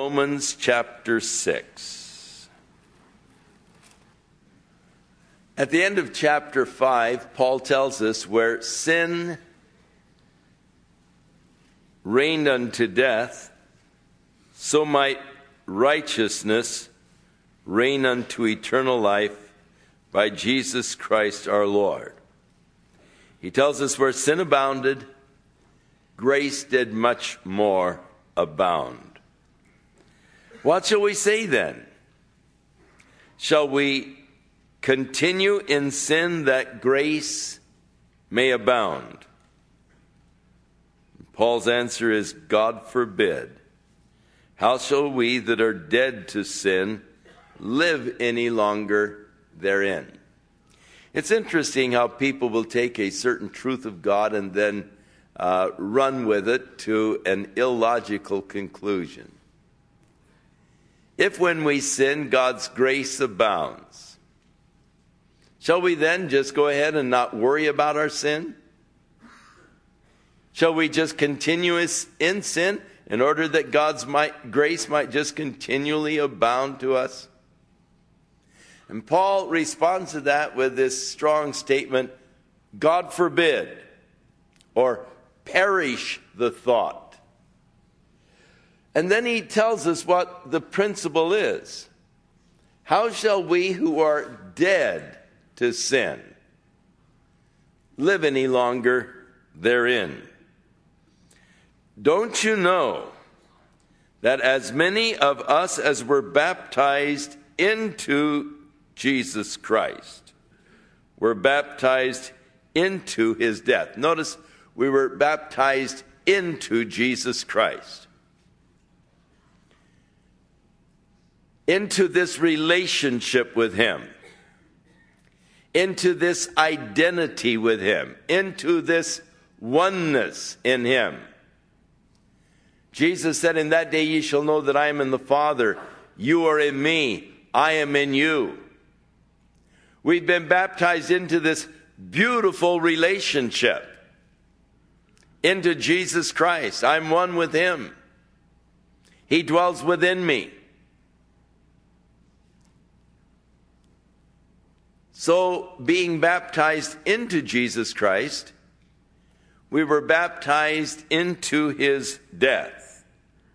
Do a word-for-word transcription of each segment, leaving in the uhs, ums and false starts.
Romans chapter six. At the end of chapter five, Paul tells us where sin reigned unto death, so might righteousness reign unto eternal life by Jesus Christ our Lord. He tells us where sin abounded, grace did much more abound. What shall we say then? Shall we continue in sin that grace may abound? Paul's answer is, God forbid. How shall we that are dead to sin live any longer therein? It's interesting how people will take a certain truth of God and then uh, run with it to an illogical conclusion. If when we sin, God's grace abounds, shall we then just go ahead and not worry about our sin? Shall we just continue in sin in order that God's might, grace might just continually abound to us? And Paul responds to that with this strong statement, God forbid, or perish the thought. And then he tells us what the principle is. How shall we who are dead to sin live any longer therein? Don't you know that as many of us as were baptized into Jesus Christ were baptized into his death? Notice, we were baptized into Jesus Christ. Into this relationship with him. Into this identity with him. Into this oneness in him. Jesus said, in that day ye shall know that I am in the Father. You are in me. I am in you. We've been baptized into this beautiful relationship. Into Jesus Christ. I'm one with him. He dwells within me. So, being baptized into Jesus Christ, we were baptized into his death.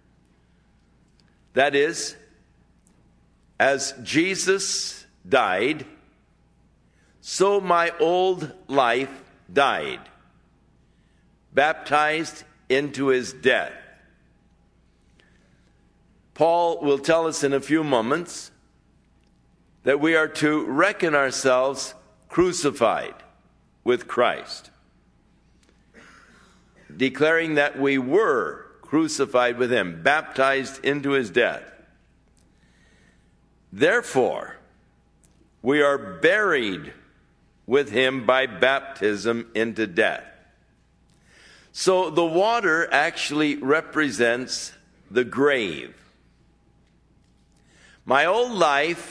That is, as Jesus died, so my old life died, baptized into his death. Paul will tell us in a few moments that we are to reckon ourselves crucified with Christ, declaring that we were crucified with him, baptized into his death. Therefore, we are buried with him by baptism into death. So the water actually represents the grave. My old life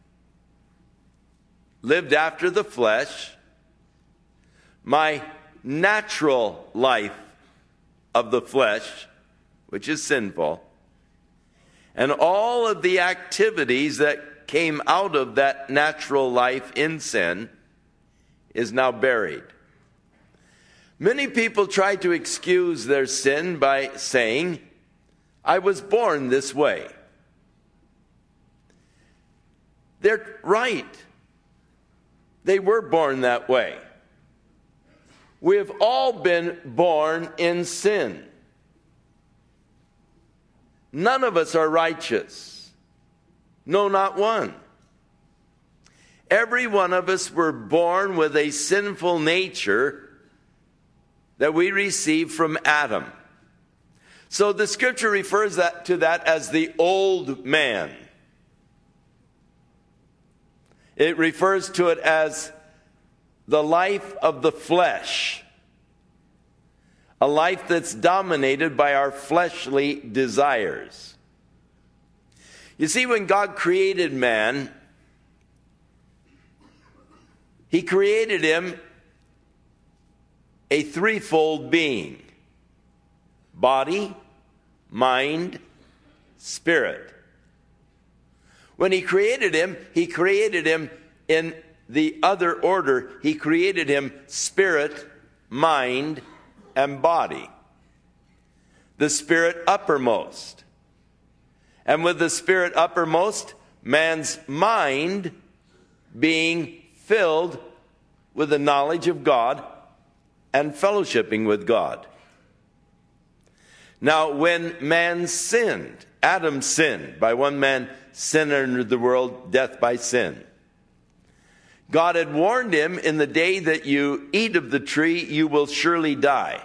lived after the flesh, my natural life of the flesh, which is sinful, and all of the activities that came out of that natural life in sin is now buried. Many people try to excuse their sin by saying, I was born this way. They're right. They were born that way. We have all been born in sin. None of us are righteous. No, not one. Every one of us were born with a sinful nature that we received from Adam. So the scripture refers that, to that as the old man. It refers to it as the life of the flesh. A life that's dominated by our fleshly desires. You see, when God created man, he created him a threefold being: body, mind, spirit. When he created him, he created him in the other order. He created him spirit, mind, and body. The spirit uppermost. And with the spirit uppermost, man's mind being filled with the knowledge of God and fellowshipping with God. Now, when man sinned, Adam sinned. By one man, sin entered the world, death by sin. God had warned him, in the day that you eat of the tree, you will surely die.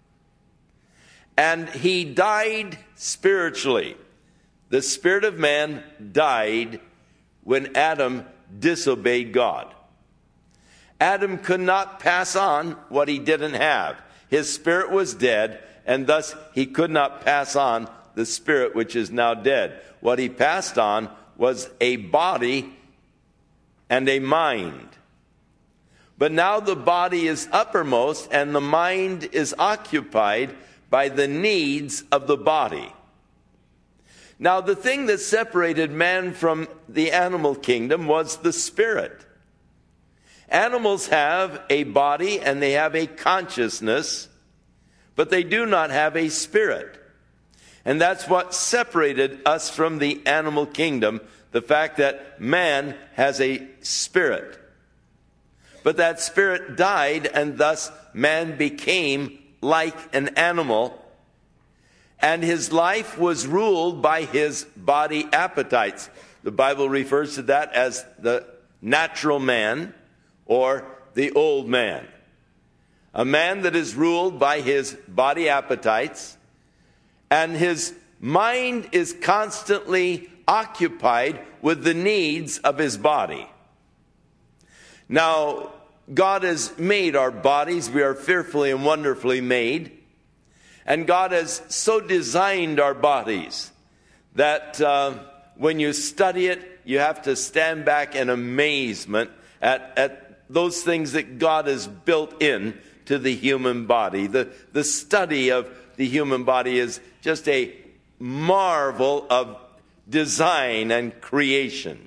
And he died spiritually. The spirit of man died when Adam disobeyed God. Adam could not pass on what he didn't have. His spirit was dead, and thus he could not pass on the spirit which is now dead. What he passed on was a body and a mind. But now the body is uppermost, and the mind is occupied by the needs of the body. Now, the thing that separated man from the animal kingdom was the spirit. Animals have a body and they have a consciousness, but they do not have a spirit. And that's what separated us from the animal kingdom, the fact that man has a spirit. But that spirit died, and thus man became like an animal, and his life was ruled by his body appetites. The Bible refers to that as the natural man or the old man. A man that is ruled by his body appetites, and his mind is constantly occupied with the needs of his body. Now, God has made our bodies. We are fearfully and wonderfully made. And God has so designed our bodies that uh, when you study it, you have to stand back in amazement at, at those things that God has built in to the human body. The, the study of the human body is just a marvel of design and creation.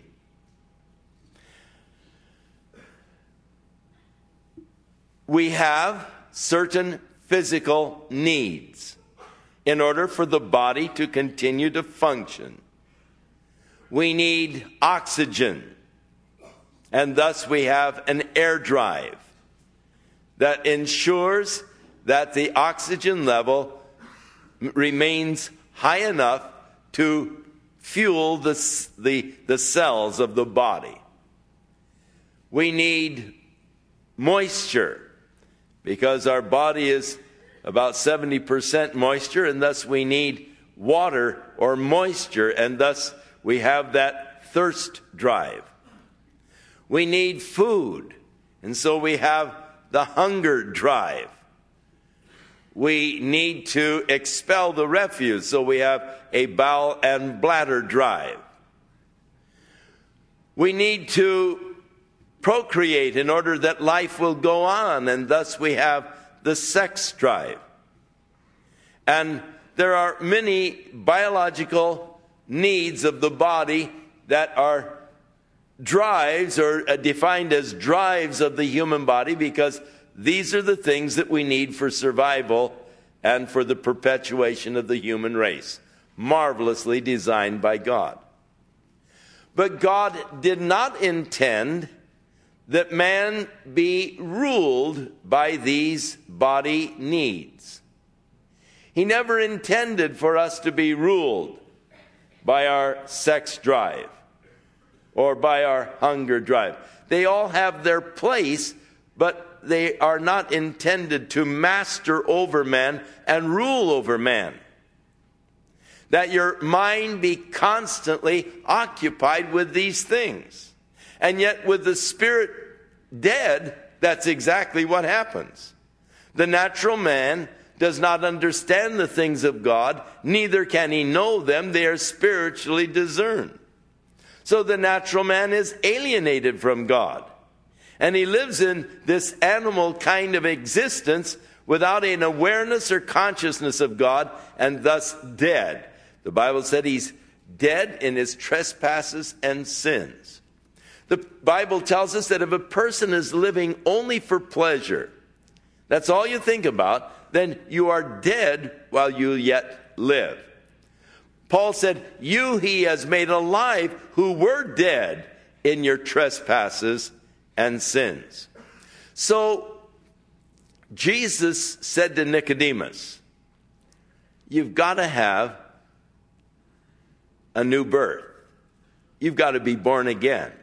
We have certain physical needs in order for the body to continue to function. We need oxygen, and thus we have an air drive that ensures that the oxygen level remains high enough to fuel the, the, the cells of the body. We need moisture, because our body is about seventy percent moisture, and thus we need water or moisture, and thus we have that thirst drive. We need food, and so we have the hunger drive. We need to expel the refuse, so we have a bowel and bladder drive. We need to procreate in order that life will go on, and thus we have the sex drive. And there are many biological needs of the body that are drives, or defined as drives of the human body, because these are the things that we need for survival and for the perpetuation of the human race, marvelously designed by God. But God did not intend that man be ruled by these body needs. He never intended for us to be ruled by our sex drive or by our hunger drive. They all have their place, but they are not intended to master over man and rule over man. That your mind be constantly occupied with these things. And yet with the spirit dead, that's exactly what happens. The natural man does not understand the things of God, neither can he know them. They are spiritually discerned. So the natural man is alienated from God. And he lives in this animal kind of existence without an awareness or consciousness of God, and thus dead. The Bible said he's dead in his trespasses and sins. The Bible tells us that if a person is living only for pleasure, that's all you think about, then you are dead while you yet live. Paul said, you he has made alive who were dead in your trespasses and sins. So Jesus said to Nicodemus, you've got to have a new birth. You've got to be born again.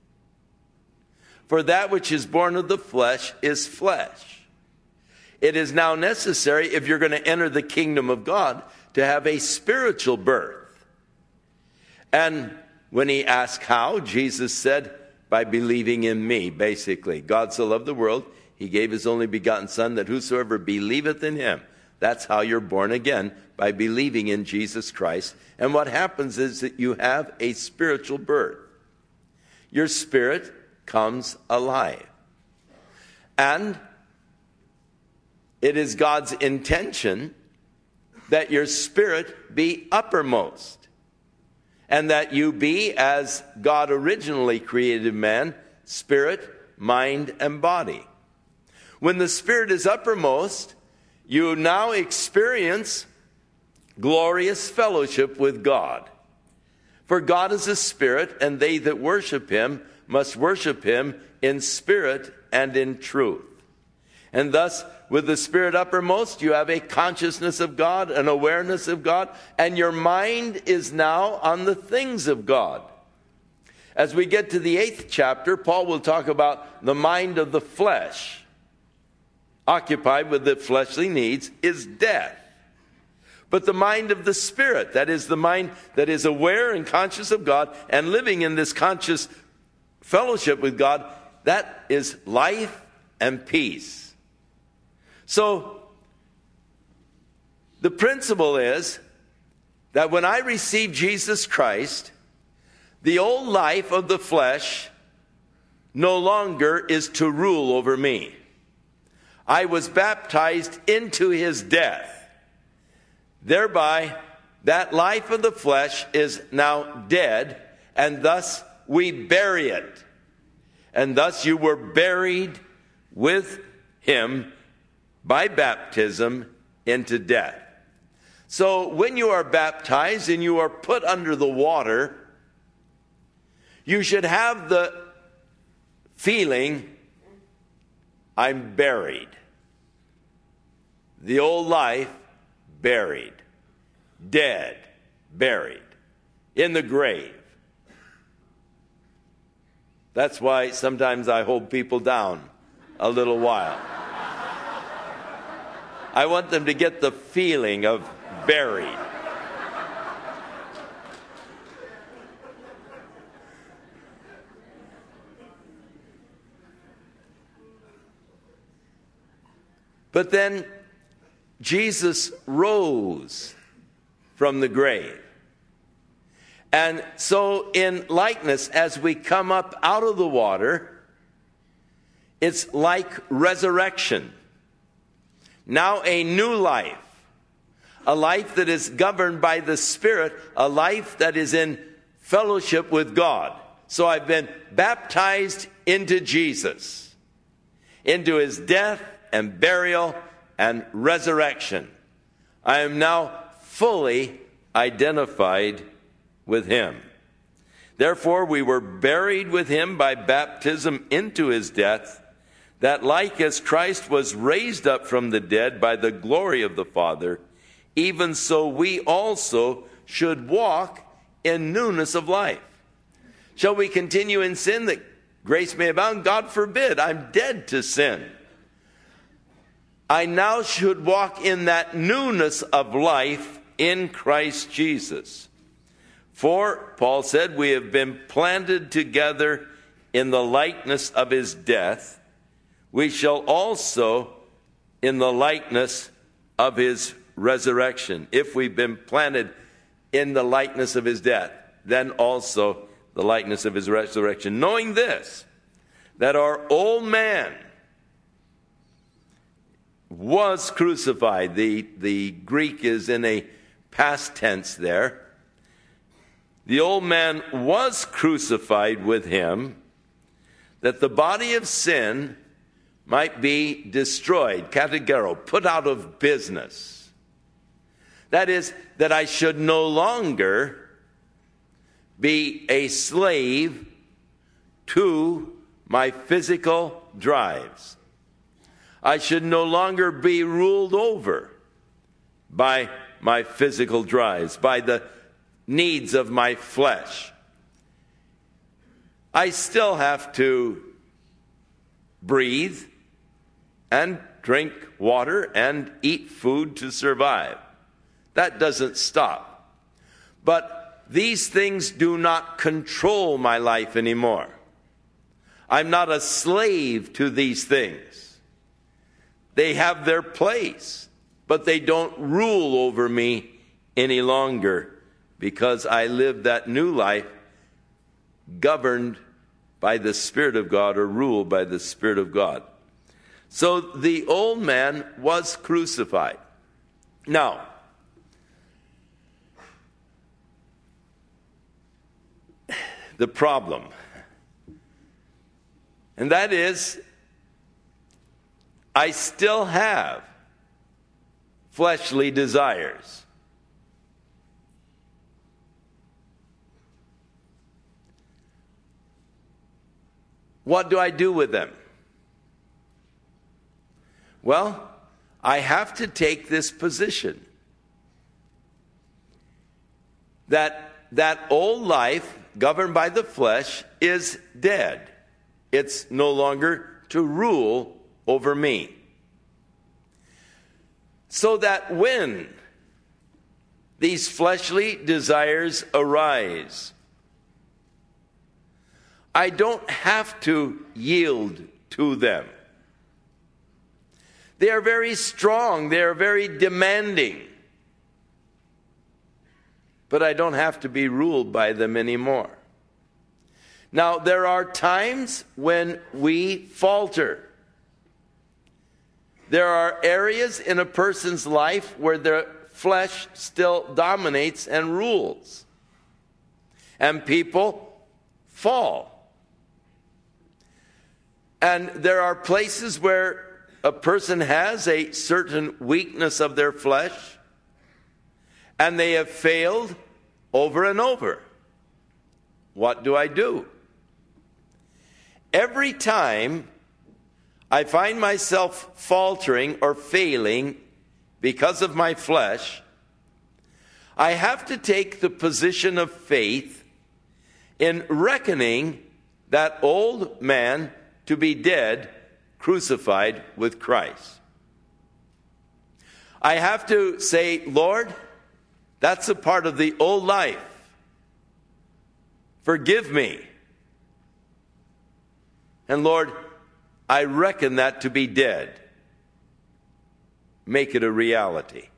For that which is born of the flesh is flesh. It is now necessary, if you're going to enter the kingdom of God, to have a spiritual birth. And when he asked how, Jesus said, by believing in me, basically. God so loved the world, he gave his only begotten Son, that whosoever believeth in him, that's how you're born again, by believing in Jesus Christ. And what happens is that you have a spiritual birth. Your spirit comes alive. And it is God's intention that your spirit be uppermost, and that you be, as God originally created man, spirit, mind, and body. When the spirit is uppermost, you now experience glorious fellowship with God. For God is a spirit, and they that worship him must worship him in spirit and in truth. And thus, with the spirit uppermost, you have a consciousness of God, an awareness of God, and your mind is now on the things of God. As we get to the eighth chapter, Paul will talk about the mind of the flesh, occupied with the fleshly needs, is death. But the mind of the spirit, that is the mind that is aware and conscious of God and living in this conscious fellowship with God, that is life and peace. So, the principle is that when I receive Jesus Christ, the old life of the flesh no longer is to rule over me. I was baptized into his death. Thereby, that life of the flesh is now dead, and thus we bury it. And thus you were buried with him by baptism into death. So when you are baptized and you are put under the water, you should have the feeling, I'm buried. The old life, buried. Dead, buried. In the grave. That's why sometimes I hold people down a little while. I want them to get the feeling of buried. But then Jesus rose from the grave. And so in likeness, as we come up out of the water, it's like resurrection. Now a new life, a life that is governed by the Spirit, a life that is in fellowship with God. So I've been baptized into Jesus, into his death and burial and resurrection. I am now fully identified with him. Therefore, we were buried with him by baptism into his death, that like as Christ was raised up from the dead by the glory of the Father, even so we also should walk in newness of life. Shall we continue in sin that grace may abound? God forbid. I'm dead to sin. I now should walk in that newness of life in Christ Jesus. For, Paul said, we have been planted together in the likeness of his death. We shall also in the likeness of his resurrection. If we've been planted in the likeness of his death, then also the likeness of his resurrection. Knowing this, that our old man was crucified. The, the Greek is in a past tense there. The old man was crucified with him, that the body of sin might be destroyed, kategero, put out of business. That is, that I should no longer be a slave to my physical drives. I should no longer be ruled over by my physical drives, by the needs of my flesh. I still have to breathe and drink water and eat food to survive. That doesn't stop. But these things do not control my life anymore. I'm not a slave to these things. They have their place, but they don't rule over me any longer, because I live that new life governed by the Spirit of God, or ruled by the Spirit of God. So the old man was crucified. Now, the problem, and that is, I still have fleshly desires. What do I do with them? Well, I have to take this position that that old life governed by the flesh is dead. It's no longer to rule over me. So that when these fleshly desires arise, I don't have to yield to them. They are very strong. They are very demanding. But I don't have to be ruled by them anymore. Now, there are times when we falter. There are areas in a person's life where their flesh still dominates and rules. And people fall. And there are places where a person has a certain weakness of their flesh, and they have failed over and over. What do I do? Every time I find myself faltering or failing because of my flesh, I have to take the position of faith in reckoning that old man to be dead, crucified with Christ. I have to say, Lord, that's a part of the old life. Forgive me. And Lord, I reckon that to be dead. Make it a reality.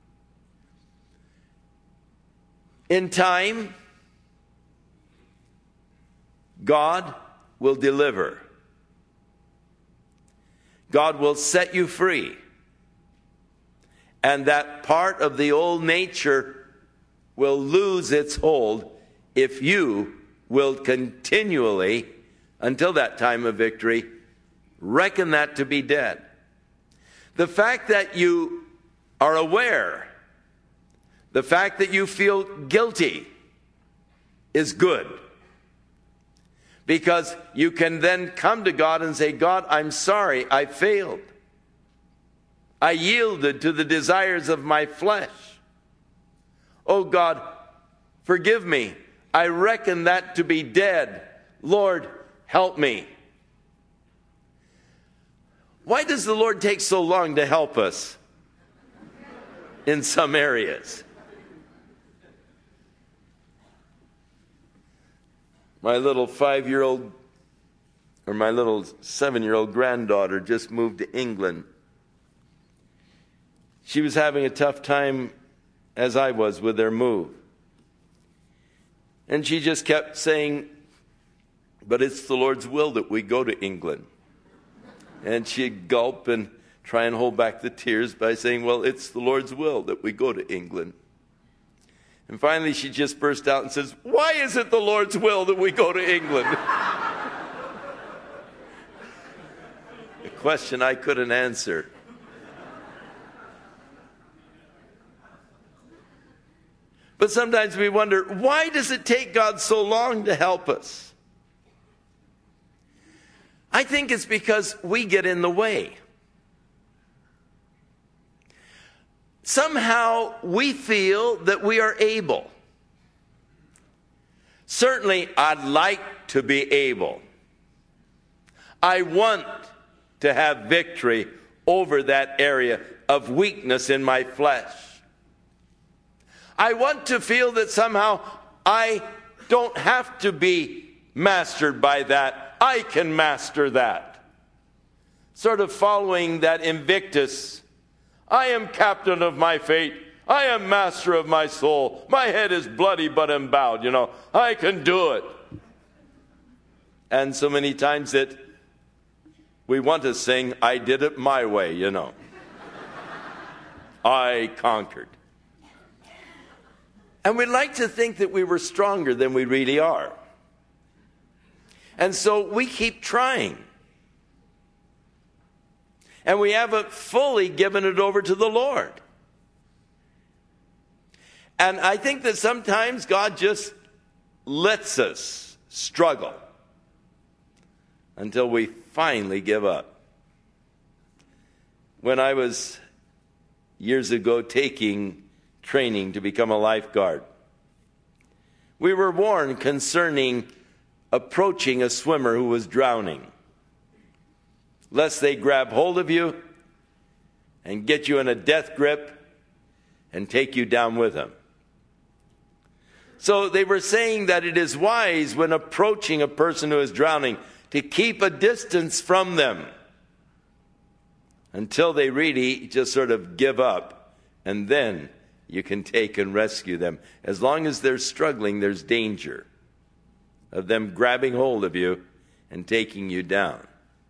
In time, God will deliver. God will set you free. And that part of the old nature will lose its hold if you will continually, until that time of victory, reckon that to be dead. The fact that you are aware, the fact that you feel guilty is good. Because you can then come to God and say, God, I'm sorry, I failed. I yielded to the desires of my flesh. Oh God, forgive me. I reckon that to be dead. Lord, help me. Why does the Lord take so long to help us in some areas? My little five-year-old, or my little seven-year-old granddaughter just moved to England. She was having a tough time, as I was, with their move. And she just kept saying, but it's the Lord's will that we go to England. And she'd gulp and try and hold back the tears by saying, well, it's the Lord's will that we go to England. And finally she just burst out and says, "Why is it the Lord's will that we go to England?" A question I couldn't answer. But sometimes we wonder, why does it take God so long to help us? I think it's because we get in the way. Somehow we feel that we are able. Certainly, I'd like to be able. I want to have victory over that area of weakness in my flesh. I want to feel that somehow I don't have to be mastered by that. I can master that. Sort of following that Invictus. I am captain of my fate. I am master of my soul. My head is bloody but am bowed. You know, I can do it. And so many times that we want to sing, I did it my way, you know. I conquered. And we like to think that we were stronger than we really are. And so we keep trying. And we haven't fully given it over to the Lord. And I think that sometimes God just lets us struggle until we finally give up. When I was years ago taking training to become a lifeguard, we were warned concerning approaching a swimmer who was drowning, lest they grab hold of you and get you in a death grip and take you down with them. So they were saying that it is wise when approaching a person who is drowning to keep a distance from them until they really just sort of give up, and then you can take and rescue them. As long as they're struggling, there's danger of them grabbing hold of you and taking you down.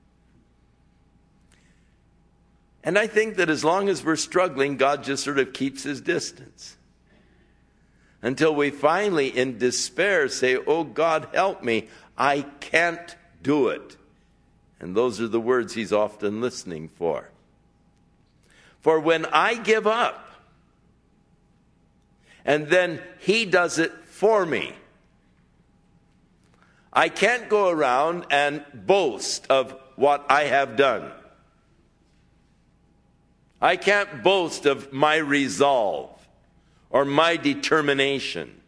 And I think that as long as we're struggling, God just sort of keeps his distance until we finally, in despair, say, "Oh God, help me. I can't do it." And those are the words he's often listening for. For when I give up, and then he does it for me, I can't go around and boast of what I have done. I can't boast of my resolve or my determination.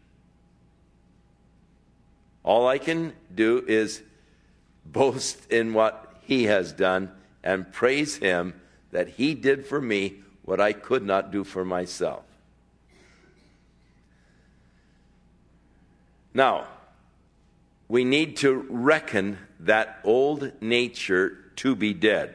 All I can do is boast in what he has done and praise him that he did for me what I could not do for myself. Now, we need to reckon that old nature to be dead.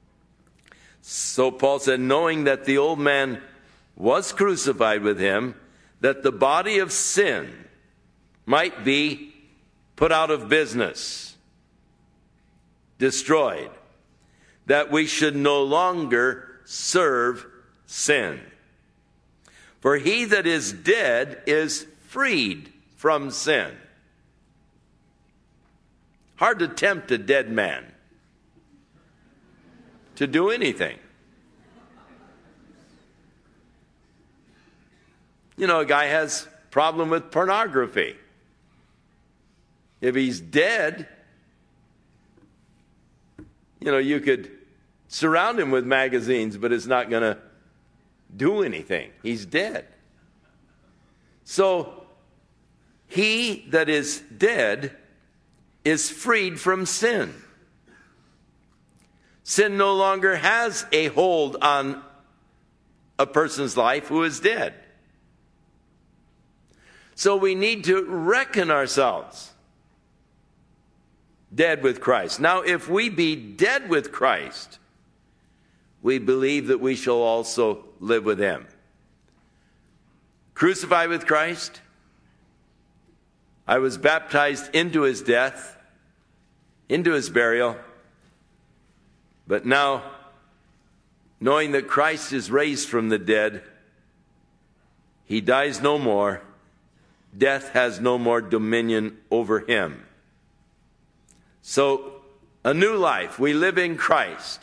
So Paul said, knowing that the old man was crucified with him, that the body of sin might be put out of business, destroyed, that we should no longer serve sin. For he that is dead is freed from sin. Hard to tempt a dead man to do anything. You know, a guy has a problem with pornography. If he's dead, you know, you could surround him with magazines, but it's not going to do anything. He's dead. So, he that is dead is freed from sin. Sin no longer has a hold on a person's life who is dead. So we need to reckon ourselves dead with Christ. Now, if we be dead with Christ, we believe that we shall also live with him. Crucified with Christ, I was baptized into his death, into his burial. But now, knowing that Christ is raised from the dead, he dies no more, death has no more dominion over him. So, a new life. We live in Christ.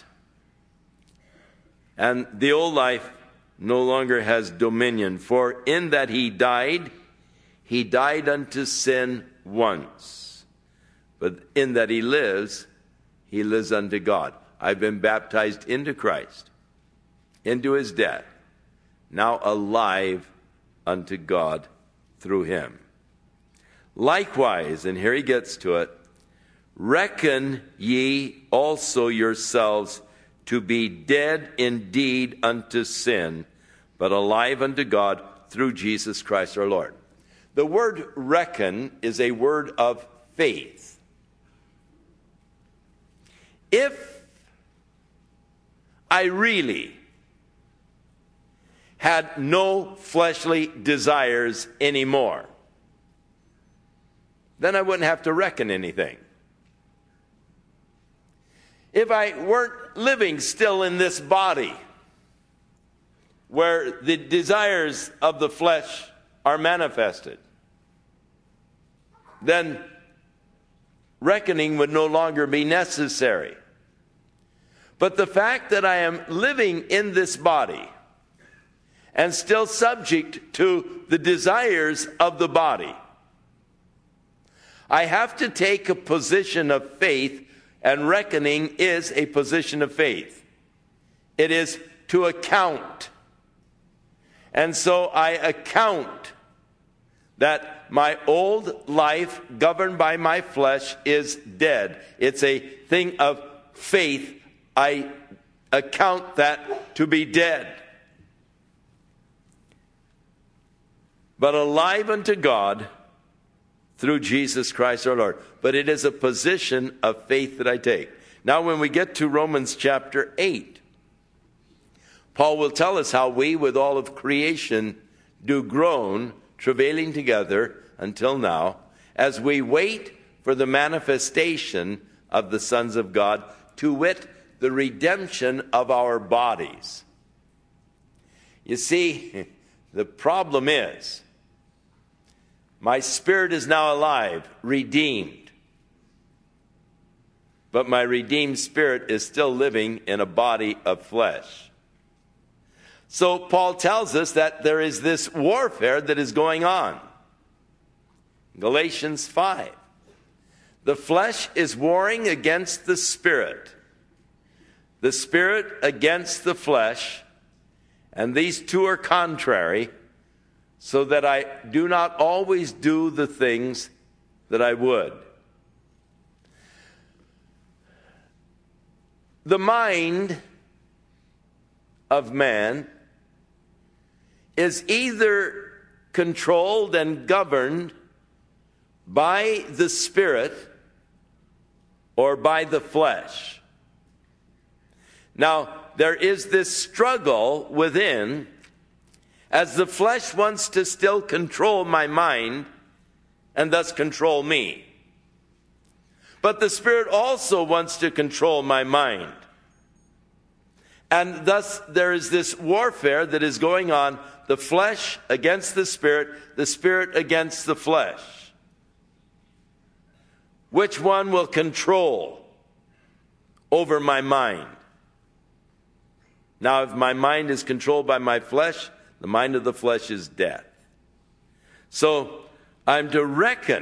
And the old life no longer has dominion. For in that he died, he died unto sin once. But in that he lives, he lives unto God. I've been baptized into Christ, into his death, now alive unto God through him. Likewise, and here he gets to it, reckon ye also yourselves to be dead indeed unto sin, but alive unto God through Jesus Christ our Lord. The word reckon is a word of faith. If I really had no fleshly desires anymore, then I wouldn't have to reckon anything. If I weren't living still in this body, where the desires of the flesh are manifested, then reckoning would no longer be necessary. But the fact that I am living in this body and still subject to the desires of the body, I have to take a position of faith, and reckoning is a position of faith. It is to account. And so I account that my old life governed by my flesh is dead. It's a thing of faith. I account that to be dead. But alive unto God through Jesus Christ our Lord. But it is a position of faith that I take. Now when we get to Romans chapter eight, Paul will tell us how we with all of creation do groan, travailing together until now, as we wait for the manifestation of the sons of God, to wit, the redemption of our bodies. You see, the problem is, my spirit is now alive, redeemed. But my redeemed spirit is still living in a body of flesh. So Paul tells us that there is this warfare that is going on. Galatians five. The flesh is warring against the spirit. The spirit against the flesh. And these two are contrary, so that I do not always do the things that I would. The mind of man is either controlled and governed by the spirit or by the flesh. Now, there is this struggle within, as the flesh wants to still control my mind and thus control me. But the Spirit also wants to control my mind. And thus there is this warfare that is going on, the flesh against the Spirit, the Spirit against the flesh. Which one will control over my mind? Now, if my mind is controlled by my flesh, the mind of the flesh is death. So I'm to reckon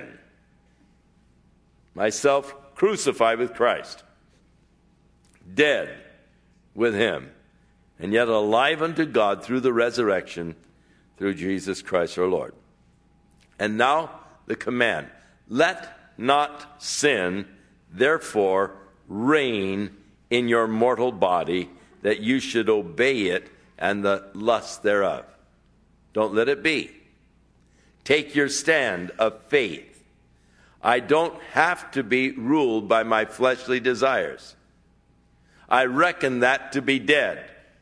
myself crucified with Christ, dead with him, and yet alive unto God through the resurrection through Jesus Christ our Lord. And now the command, let not sin therefore reign in your mortal body, that you should obey it and the lust thereof. Don't let it be. Take your stand of faith. I don't have to be ruled by my fleshly desires. I reckon that to be dead.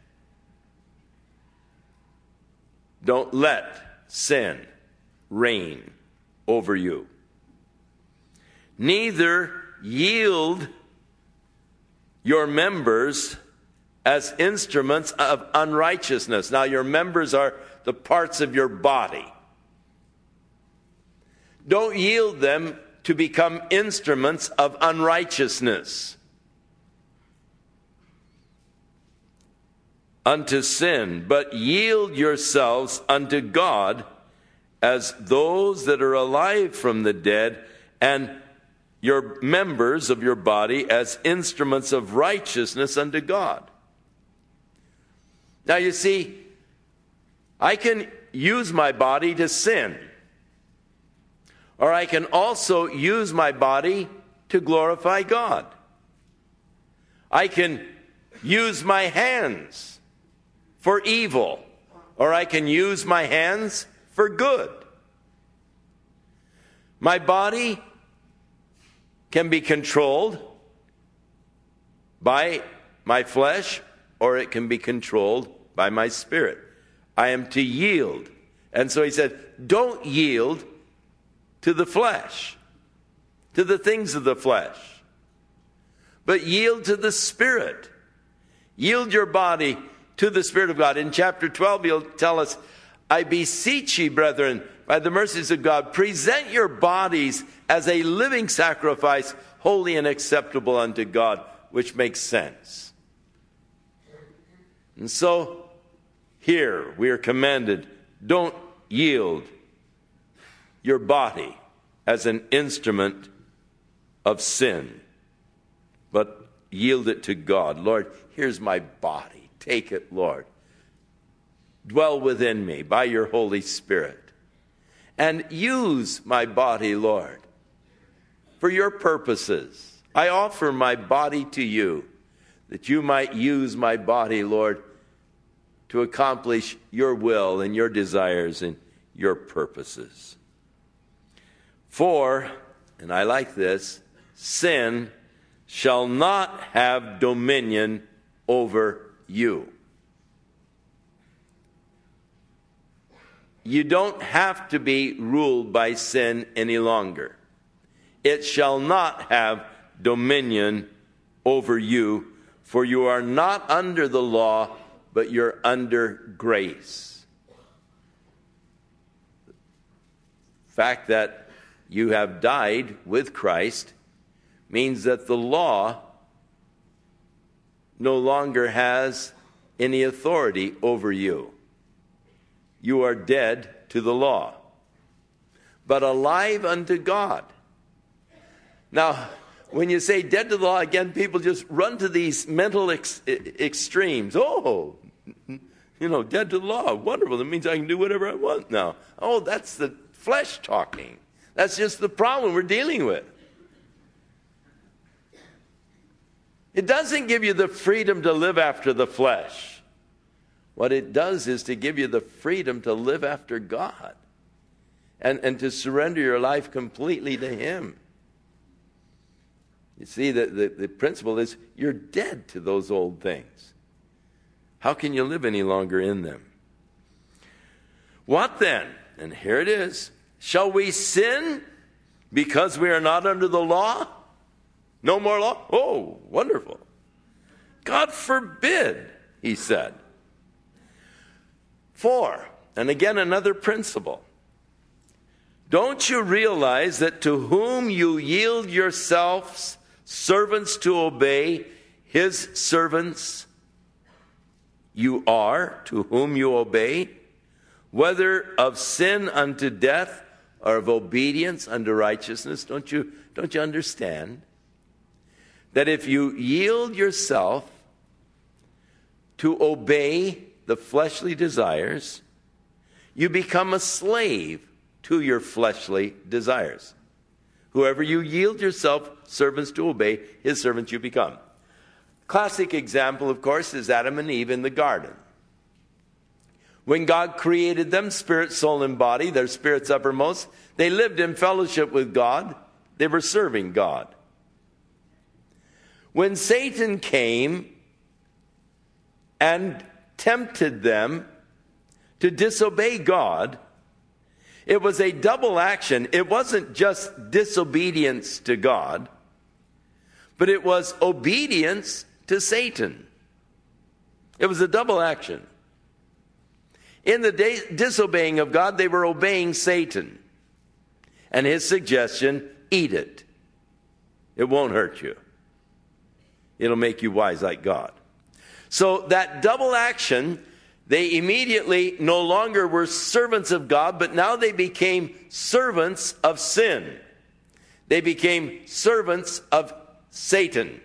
Don't let sin reign over you. Neither yield your members as instruments of unrighteousness. Now, your members are the parts of your body. Don't yield them to become instruments of unrighteousness unto sin, but yield yourselves unto God as those that are alive from the dead, and your members of your body as instruments of righteousness unto God. Now you see, I can use my body to sin, or I can also use my body to glorify God. I can use my hands for evil, or I can use my hands for good. My body can be controlled by my flesh, or it can be controlled by my spirit. I am to yield. And so he said, don't yield to the flesh, to the things of the flesh, but yield to the Spirit. Yield your body to the Spirit of God. In chapter twelve, he'll tell us, I beseech ye, brethren, by the mercies of God, present your bodies as a living sacrifice, holy and acceptable unto God, which makes sense. And so, here we are commanded, don't yield your body as an instrument of sin, but yield it to God. Lord, here's my body. Take it, Lord. Dwell within me by your Holy Spirit. And use my body, Lord, for your purposes. I offer my body to you, that you might use my body, Lord, to accomplish your will and your desires and your purposes. For, and I like this, sin shall not have dominion over you. You don't have to be ruled by sin any longer. It shall not have dominion over you, for you are not under the law, but you're under grace. The fact that you have died with Christ means that the law no longer has any authority over you. You are dead to the law, but alive unto God. Now, when you say dead to the law, again, people just run to these mental ex- extremes. Oh, you know, dead to the law. Wonderful. That means I can do whatever I want now. Oh, that's the flesh talking. That's just the problem we're dealing with. It doesn't give you the freedom to live after the flesh. What it does is to give you the freedom to live after God and, and to surrender your life completely to Him. You see, the, the, the principle is you're dead to those old things. How can you live any longer in them? What then? And here it is. Shall we sin because we are not under the law? No more law? Oh, wonderful. God forbid, he said. For, and again another principle, don't you realize that to whom you yield yourselves servants to obey, his servants you are, to whom you obey, whether of sin unto death or of obedience unto righteousness? Don't you, don't you understand that if you yield yourself to obey the fleshly desires, you become a slave to your fleshly desires? Whoever you yield yourself servants to obey, his servants you become. Classic example, of course, is Adam and Eve in the garden. When God created them, spirit, soul, and body, their spirits uppermost, they lived in fellowship with God. They were serving God. When Satan came and tempted them to disobey God, it was a double action. It wasn't just disobedience to God, but it was obedience to Satan. It was a double action. In the day, disobeying of God, they were obeying Satan. And his suggestion, eat it. It won't hurt you. It'll make you wise like God. So that double action, they immediately no longer were servants of God, but now they became servants of sin. They became servants of Satan.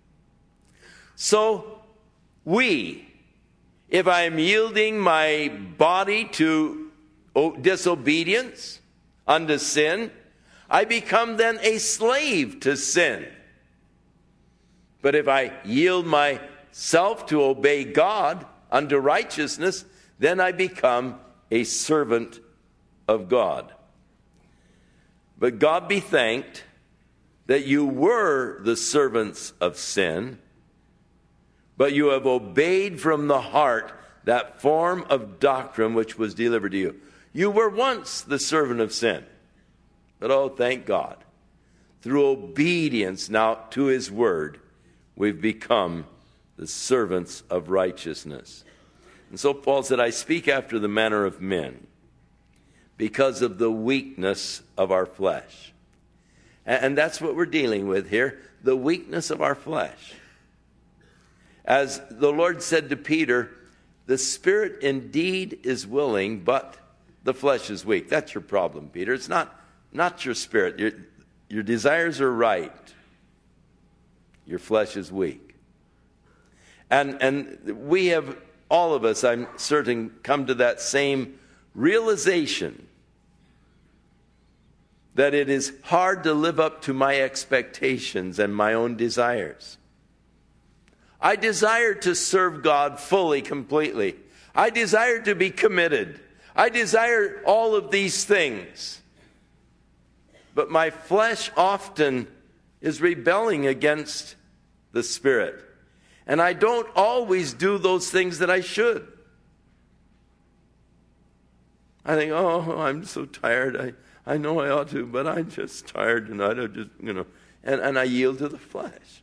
So we, if I am yielding my body to disobedience, unto sin, I become then a slave to sin. But if I yield myself to obey God unto righteousness, then I become a servant of God. But God be thanked that you were the servants of sin, but you have obeyed from the heart that form of doctrine which was delivered to you. You were once the servant of sin, but oh, thank God, through obedience now to his word, we've become the servants of righteousness. And so Paul said, I speak after the manner of men, because of the weakness of our flesh. And that's what we're dealing with here, the weakness of our flesh. As the Lord said to Peter, the spirit indeed is willing, but the flesh is weak. That's your problem, Peter. It's not, not your spirit. Your, your desires are right. Your flesh is weak. And, and we have, all of us, I'm certain, come to that same realization that it is hard to live up to my expectations and my own desires. I desire to serve God fully, completely. I desire to be committed. I desire all of these things. But my flesh often is rebelling against the Spirit. And I don't always do those things that I should. I think, oh, I'm so tired. I, I know I ought to, but I'm just tired tonight. I just, you know, and, and I yield to the flesh.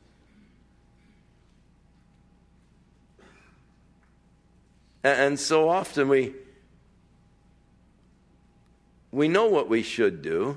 And, and so often we we know what we should do,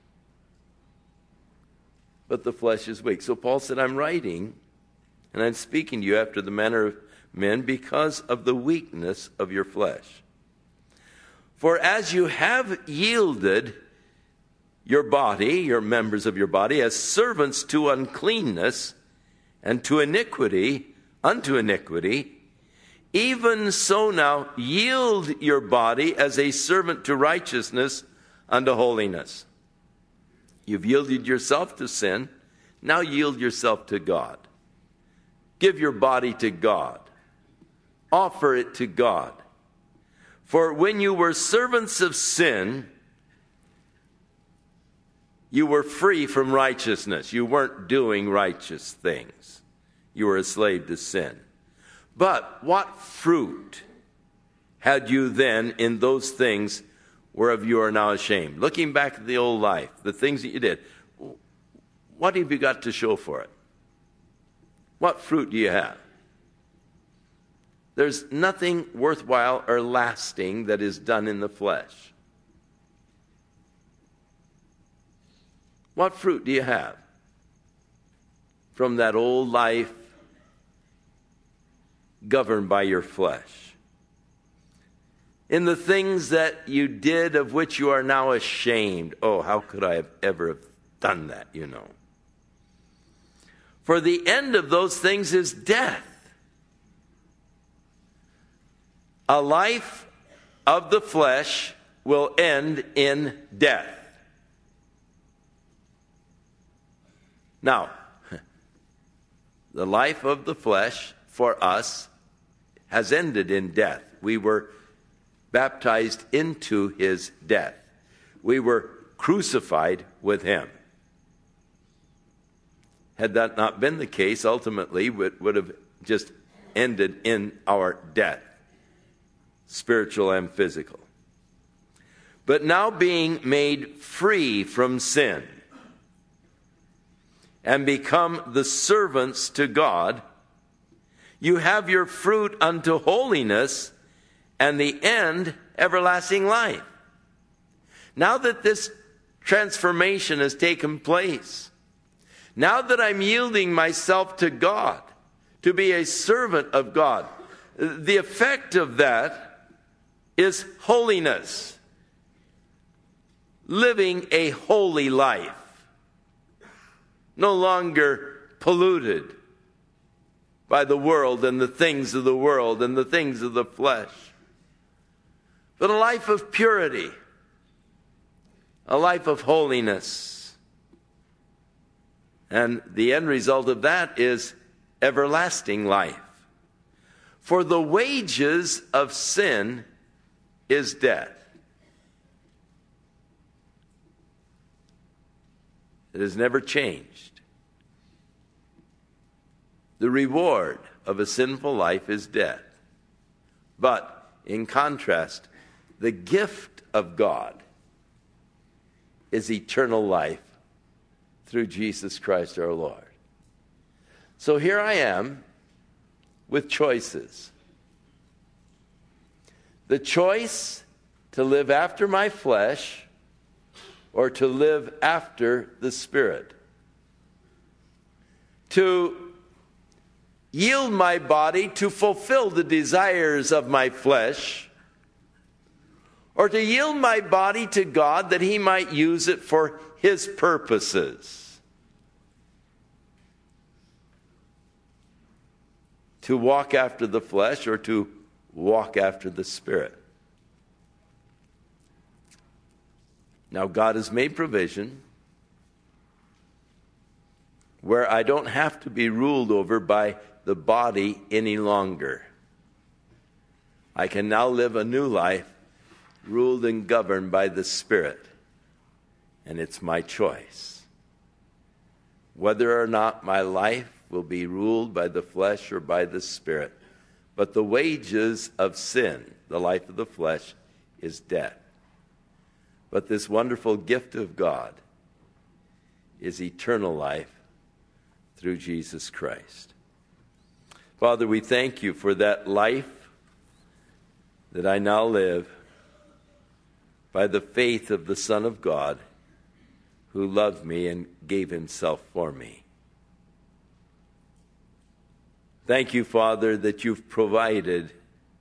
but the flesh is weak. So Paul said, I'm writing, and I'm speaking to you after the manner of men because of the weakness of your flesh. For as you have yielded your body, your members of your body, as servants to uncleanness and to iniquity, unto iniquity, even so now yield your body as a servant to righteousness unto holiness. You've yielded yourself to sin. Now yield yourself to God. Give your body to God. Offer it to God. For when you were servants of sin, you were free from righteousness. You weren't doing righteous things. You were a slave to sin. But what fruit had you then in those things whereof you are now ashamed? Looking back at the old life, the things that you did, what have you got to show for it? What fruit do you have? There's nothing worthwhile or lasting that is done in the flesh. What fruit do you have from that old life governed by your flesh? In the things that you did of which you are now ashamed. Oh, how could I have ever have done that, you know? For the end of those things is death. A life of the flesh will end in death. Now, the life of the flesh for us has ended in death. We were baptized into his death. We were crucified with him. Had that not been the case, ultimately it would have just ended in our death, spiritual and physical. But now being made free from sin and become the servants to God, you have your fruit unto holiness, and the end everlasting life. Now that this transformation has taken place. Now that I'm yielding myself to God, to be a servant of God, the effect of that is holiness. Living a holy life. No longer polluted by the world and the things of the world and the things of the flesh. But a life of purity. A life of holiness. And the end result of that is everlasting life. For the wages of sin is death. It has never changed. The reward of a sinful life is death. But, in contrast, the gift of God is eternal life through Jesus Christ our Lord. So here I am with choices. The choice to live after my flesh or to live after the Spirit. To yield my body to fulfill the desires of my flesh, or to yield my body to God that He might use it for His purposes. To walk after the flesh or to walk after the Spirit. Now, God has made provision where I don't have to be ruled over by the body any longer. I can now live a new life ruled and governed by the Spirit. And it's my choice. Whether or not my life will be ruled by the flesh or by the Spirit. But the wages of sin, the life of the flesh, is death. But this wonderful gift of God is eternal life through Jesus Christ. Father, we thank you for that life that I now live by the faith of the Son of God who loved me and gave himself for me. Thank you, Father, that you've provided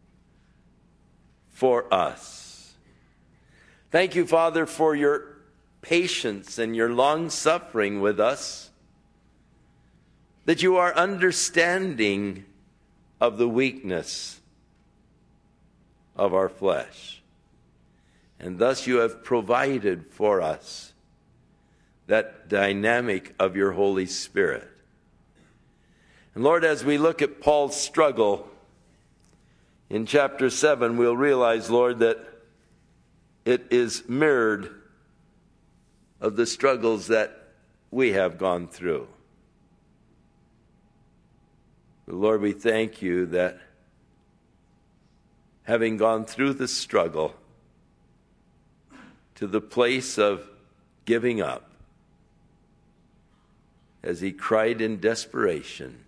for us. Thank you, Father, for your patience and your long suffering with us, that you are understanding of the weakness of our flesh. And thus you have provided for us that dynamic of your Holy Spirit. And Lord, as we look at Paul's struggle in chapter seven, we'll realize, Lord, that it is mirrored of the struggles that we have gone through. But Lord, we thank you that having gone through the struggle to the place of giving up, as he cried in desperation,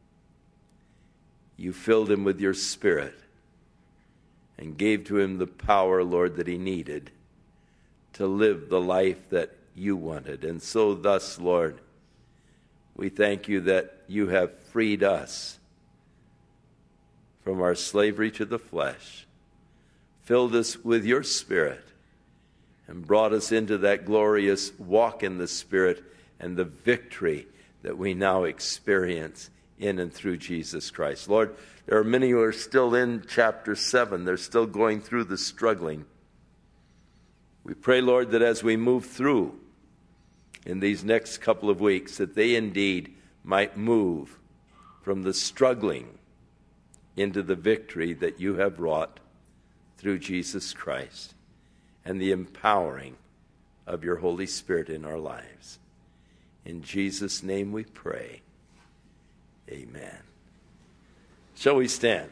you filled him with your Spirit and gave to him the power, Lord, that he needed to live the life that you wanted. And so thus, Lord, we thank you that you have freed us from our slavery to the flesh, filled us with your Spirit, and brought us into that glorious walk in the Spirit and the victory that we now experience in and through Jesus Christ. Lord, there are many who are still in chapter seven. They're still going through the struggling. We pray, Lord, that as we move through in these next couple of weeks, that they indeed might move from the struggling into the victory that you have wrought through Jesus Christ and the empowering of your Holy Spirit in our lives. In Jesus' name we pray. Amen. Shall we stand?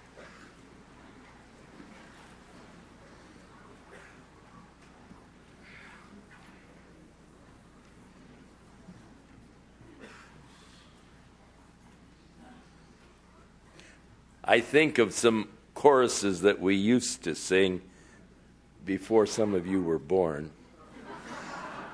I think of some choruses that we used to sing before some of you were born.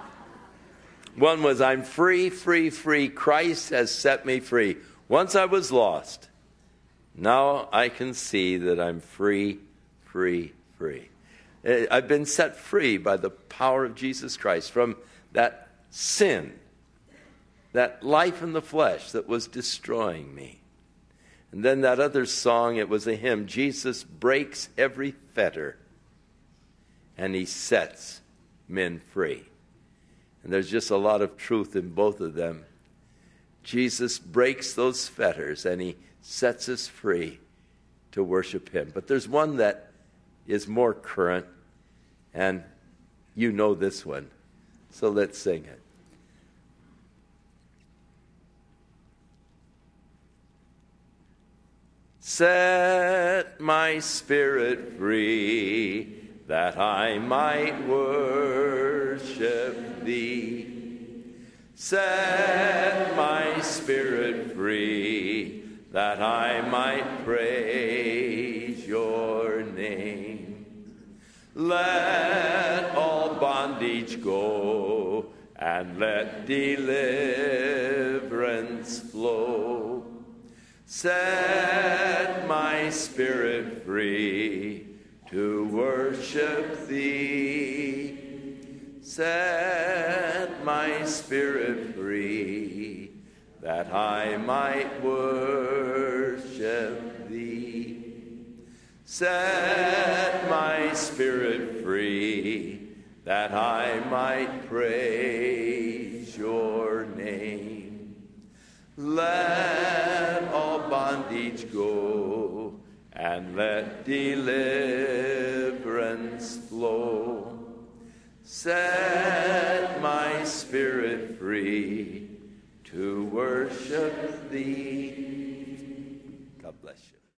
One was, I'm free, free, free. Christ has set me free. Once I was lost. Now I can see that I'm free, free, free. I've been set free by the power of Jesus Christ from that sin, that life in the flesh that was destroying me. And then that other song, it was a hymn, Jesus breaks every fetter and he sets men free. And there's just a lot of truth in both of them. Jesus breaks those fetters and he sets us free to worship him. But there's one that is more current, and you know this one. So let's sing it. Set my spirit free, that I might worship thee. Set my spirit free, that I might praise your name. Let all bondage go, and let deliverance flow. Set my spirit free, to worship thee. Set my spirit free, that I might worship thee. Set my spirit free, that I might praise your name. Let all bondage go, and let deliverance flow. Set my spirit free, to worship thee. God bless you.